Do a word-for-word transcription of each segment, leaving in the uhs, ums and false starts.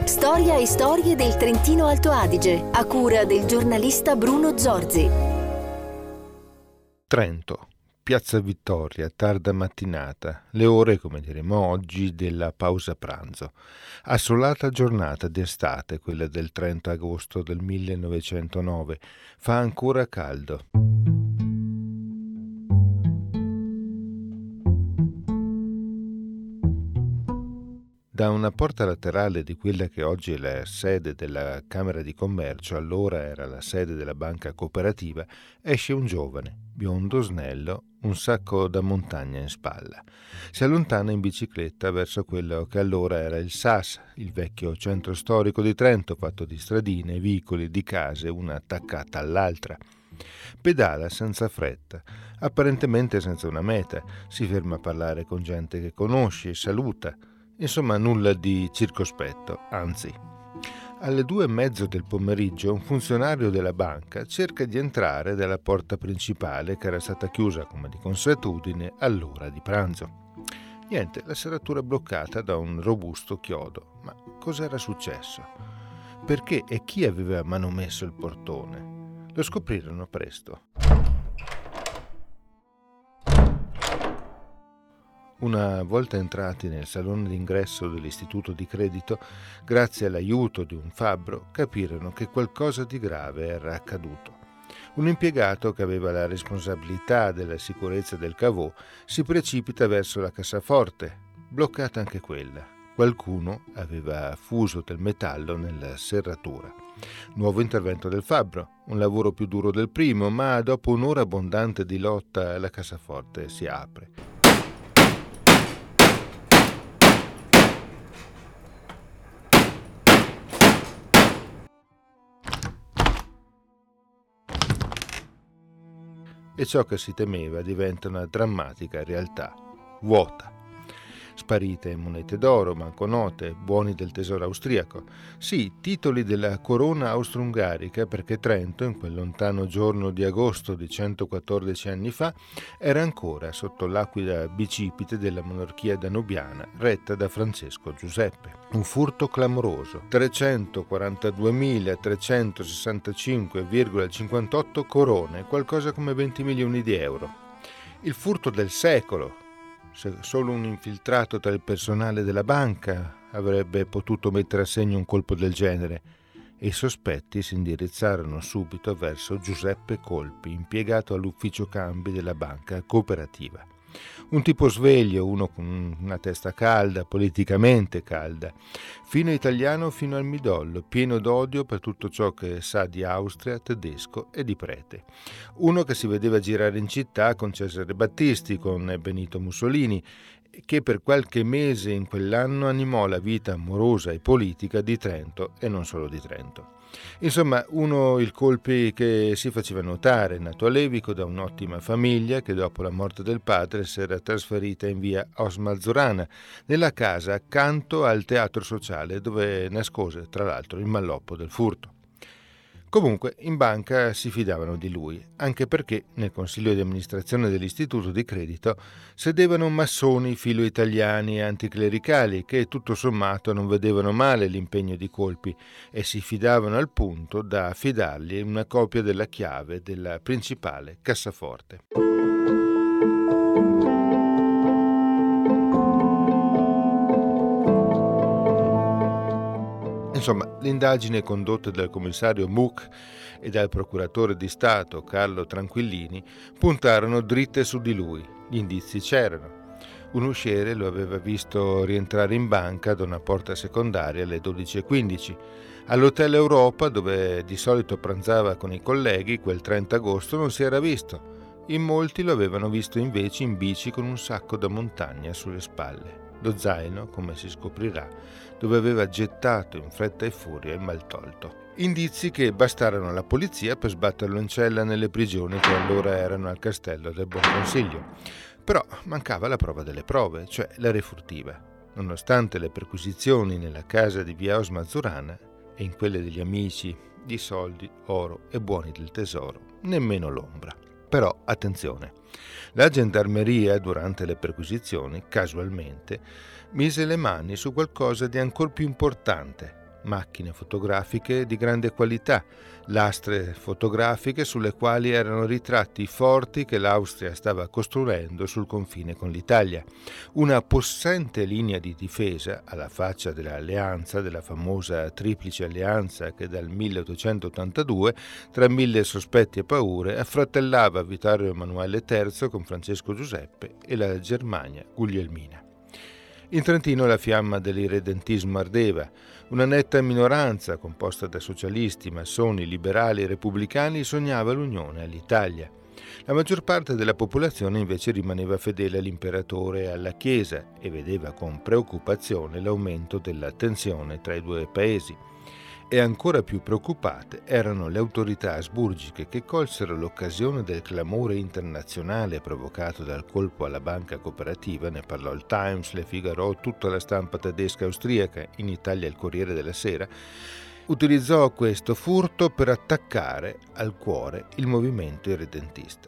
Storia e storie del Trentino Alto Adige, a cura del giornalista Bruno Zorzi. Trento, Piazza Vittoria, tarda mattinata, le ore, come diremo oggi, della pausa pranzo. Assolata giornata d'estate, quella del trenta agosto del millenovecentonove. Fa ancora caldo. Da una porta laterale di quella che oggi è la sede della Camera di Commercio, allora era la sede della banca cooperativa, esce un giovane, biondo, snello, un sacco da montagna in spalla. Si allontana in bicicletta verso quello che allora era il S A S, il vecchio centro storico di Trento, fatto di stradine, vicoli, di case, una attaccata all'altra. Pedala senza fretta, apparentemente senza una meta, si ferma a parlare con gente che conosce, saluta. Insomma, nulla di circospetto, anzi. Alle due e mezzo del pomeriggio un funzionario della banca cerca di entrare dalla porta principale che era stata chiusa, come di consuetudine, all'ora di pranzo. Niente, la serratura bloccata da un robusto chiodo. Ma cos'era successo? Perché e chi aveva manomesso il portone? Lo scoprirono presto. Una volta entrati nel salone d'ingresso dell'istituto di credito, grazie all'aiuto di un fabbro, capirono che qualcosa di grave era accaduto. Un impiegato che aveva la responsabilità della sicurezza del cavò si precipita verso la cassaforte, bloccata anche quella. Qualcuno aveva fuso del metallo nella serratura. Nuovo intervento del fabbro, un lavoro più duro del primo, ma dopo un'ora abbondante di lotta la cassaforte si apre. E ciò che si temeva diventa una drammatica realtà, vuota. Sparite monete d'oro, banconote, buoni del tesoro austriaco. Sì, titoli della corona austro-ungarica, perché Trento, in quel lontano giorno di agosto di centoquattordici anni fa, era ancora sotto l'aquila bicipite della monarchia danubiana, retta da Francesco Giuseppe. Un furto clamoroso, trecentoquarantaduemilatrecentosessantacinque virgola cinquantotto corone, qualcosa come venti milioni di euro. Il furto del secolo. Se solo un infiltrato tra il personale della banca avrebbe potuto mettere a segno un colpo del genere, e i sospetti si indirizzarono subito verso Giuseppe Colpi, impiegato all'ufficio cambi della banca cooperativa. Un tipo sveglio, uno con una testa calda, politicamente calda, fino italiano fino al midollo, pieno d'odio per tutto ciò che sa di Austria, tedesco e di prete. Uno che si vedeva girare in città con Cesare Battisti, con Benito Mussolini, che per qualche mese in quell'anno animò la vita amorosa e politica di Trento e non solo di Trento. Insomma, uno il Colpi che si faceva notare, nato a Levico da un'ottima famiglia che dopo la morte del padre si era trasferita in via Os-Mazzurana, nella casa accanto al teatro sociale dove nascose tra l'altro il malloppo del furto. Comunque in banca si fidavano di lui, anche perché nel consiglio di amministrazione dell'istituto di credito sedevano massoni filo-italiani e anticlericali che tutto sommato non vedevano male l'impegno di Colpi e si fidavano al punto da affidargli una copia della chiave della principale cassaforte. Insomma, l'indagine condotta dal commissario Much e dal procuratore di Stato Carlo Tranquillini puntarono dritte su di lui. Gli indizi c'erano. Un usciere lo aveva visto rientrare in banca da una porta secondaria alle dodici e quindici. All'Hotel Europa, dove di solito pranzava con i colleghi, quel trenta agosto non si era visto. In molti lo avevano visto invece in bici con un sacco da montagna sulle spalle. Lo zaino, come si scoprirà, dove aveva gettato in fretta e furia il maltolto. Indizi che bastarono alla polizia per sbatterlo in cella nelle prigioni che allora erano al castello del Buon Consiglio. Però mancava la prova delle prove, cioè la refurtiva. Nonostante le perquisizioni nella casa di via Os-Mazzurana e in quelle degli amici di soldi, oro e buoni del tesoro, nemmeno l'ombra. Però, attenzione, la gendarmeria, durante le perquisizioni, casualmente, mise le mani su qualcosa di ancor più importante, macchine fotografiche di grande qualità, lastre fotografiche sulle quali erano ritratti i forti che l'Austria stava costruendo sul confine con l'Italia, una possente linea di difesa alla faccia dell'alleanza, della famosa triplice alleanza che dal milleottocentottantadue, tra mille sospetti e paure, affratellava Vittorio Emanuele terzo con Francesco Giuseppe e la Germania guglielmina. In Trentino la fiamma dell'irredentismo ardeva. Una netta minoranza, composta da socialisti, massoni, liberali e repubblicani, sognava l'unione all'Italia. La maggior parte della popolazione invece rimaneva fedele all'imperatore e alla Chiesa e vedeva con preoccupazione l'aumento della tensione tra i due paesi. E ancora più preoccupate erano le autorità asburgiche che colsero l'occasione del clamore internazionale provocato dal colpo alla banca cooperativa. Ne parlò il Times, Le Figaro, tutta la stampa tedesca e austriaca, in Italia il Corriere della Sera. Utilizzò questo furto per attaccare al cuore il movimento irredentista.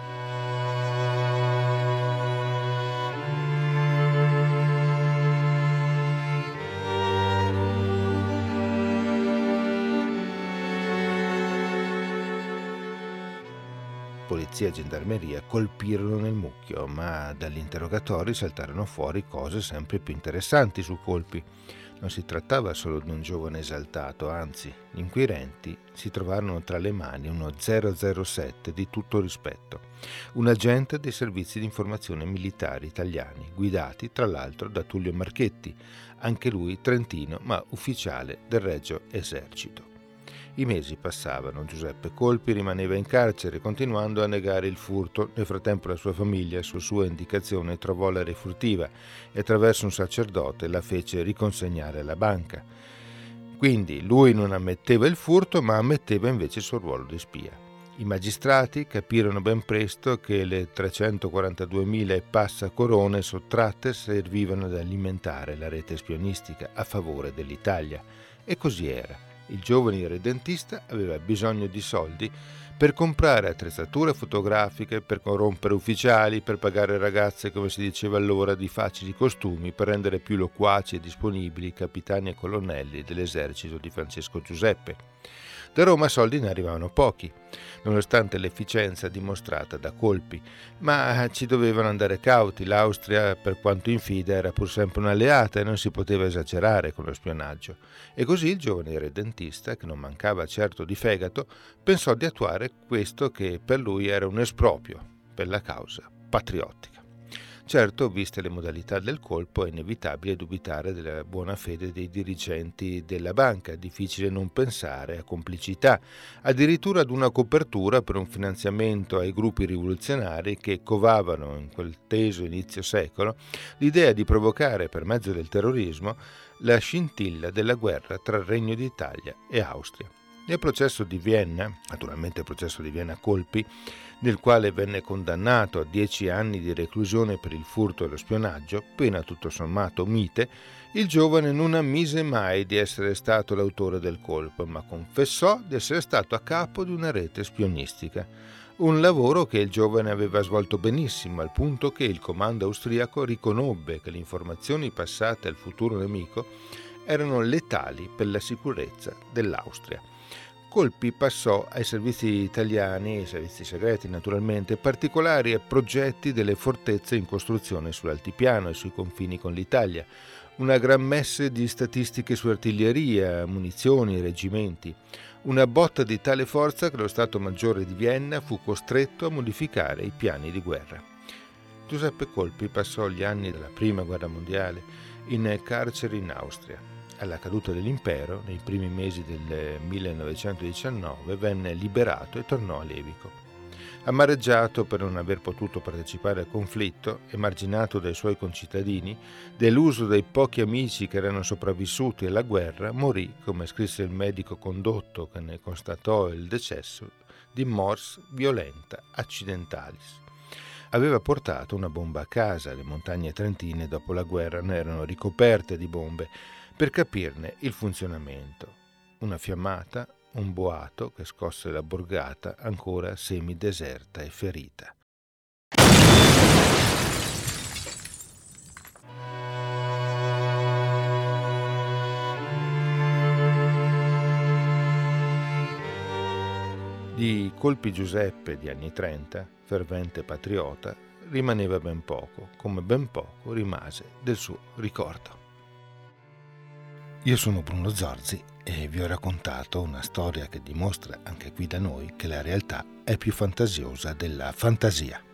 Polizia e gendarmeria colpirono nel mucchio, ma dagli interrogatori saltarono fuori cose sempre più interessanti su Colpi. Non si trattava solo di un giovane esaltato, anzi, gli inquirenti si trovarono tra le mani uno zero zero sette di tutto rispetto, un agente dei servizi di informazione militari italiani, guidati tra l'altro da Tullio Marchetti, anche lui trentino ma ufficiale del Regio Esercito. I mesi passavano, Giuseppe Colpi rimaneva in carcere continuando a negare il furto. Nel frattempo la sua famiglia, su sua indicazione, trovò la refurtiva e attraverso un sacerdote la fece riconsegnare alla banca. Quindi lui non ammetteva il furto, ma ammetteva invece il suo ruolo di spia. I magistrati capirono ben presto che le trecentoquarantaduemila e passa corone sottratte servivano ad alimentare la rete spionistica a favore dell'Italia. E così era. Il giovane irredentista aveva bisogno di soldi per comprare attrezzature fotografiche, per corrompere ufficiali, per pagare ragazze, come si diceva allora, di facili costumi, per rendere più loquaci e disponibili i capitani e colonnelli dell'esercito di Francesco Giuseppe. Da Roma soldi ne arrivavano pochi, nonostante l'efficienza dimostrata da Colpi, ma ci dovevano andare cauti. L'Austria, per quanto infida, era pur sempre un'alleata e non si poteva esagerare con lo spionaggio. E così il giovane irredentista, che non mancava certo di fegato, pensò di attuare questo che per lui era un esproprio per la causa patriottica. Certo, viste le modalità del colpo, è inevitabile dubitare della buona fede dei dirigenti della banca. Difficile non pensare a complicità, addirittura ad una copertura per un finanziamento ai gruppi rivoluzionari che covavano in quel teso inizio secolo l'idea di provocare per mezzo del terrorismo la scintilla della guerra tra il Regno d'Italia e Austria. Nel processo di Vienna, naturalmente il processo di Vienna Colpi, nel quale venne condannato a dieci anni di reclusione per il furto e lo spionaggio, pena tutto sommato mite, il giovane non ammise mai di essere stato l'autore del colpo, ma confessò di essere stato a capo di una rete spionistica. Un lavoro che il giovane aveva svolto benissimo, al punto che il comando austriaco riconobbe che le informazioni passate al futuro nemico erano letali per la sicurezza dell'Austria. Colpi passò ai servizi italiani, ai servizi segreti naturalmente, particolari progetti delle fortezze in costruzione sull'altipiano e sui confini con l'Italia, una gran messe di statistiche su artiglieria, munizioni, reggimenti, una botta di tale forza che lo Stato Maggiore di Vienna fu costretto a modificare i piani di guerra. Giuseppe Colpi passò gli anni della Prima Guerra Mondiale in carcere in Austria. Alla caduta dell'impero, nei primi mesi del millenovecentodiciannove, venne liberato e tornò a Levico. Amareggiato per non aver potuto partecipare al conflitto, emarginato dai suoi concittadini, deluso dai pochi amici che erano sopravvissuti alla guerra, morì, come scrisse il medico condotto che ne constatò il decesso, di mors violenta accidentalis. Aveva portato una bomba a casa, le montagne trentine dopo la guerra ne erano ricoperte di bombe, per capirne il funzionamento. Una fiammata, un boato che scosse la borgata ancora semideserta e ferita. Di Colpi Giuseppe di anni trenta, fervente patriota, rimaneva ben poco, come ben poco rimase del suo ricordo. Io sono Bruno Zorzi e vi ho raccontato una storia che dimostra anche qui da noi che la realtà è più fantasiosa della fantasia.